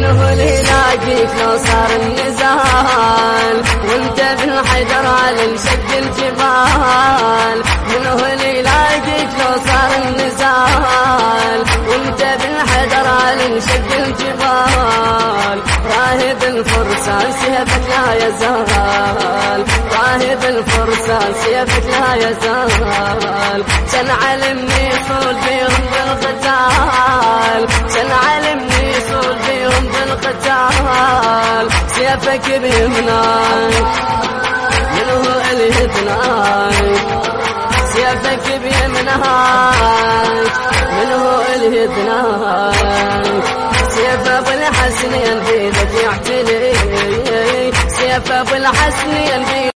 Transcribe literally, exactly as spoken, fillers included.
منه اللي يلاقيك لو صار النزال وانت بالحجر على شق الجبال منه اللي يلاقيك لو صار النزال وانت بالحجر على شق الجبال راهب الفرسان سيفك لا يزال راهب الفرسان سيفك لا يزال كان علمني صول بيهم بالقتال كان علمني صول بيهم بالقتال سيفك بيمناك منه الهدناك سيفك بيمناك منه الهدناك سيف ابو الحسن ينبيدك يعتلي سيف ابو الحسن ينبيدك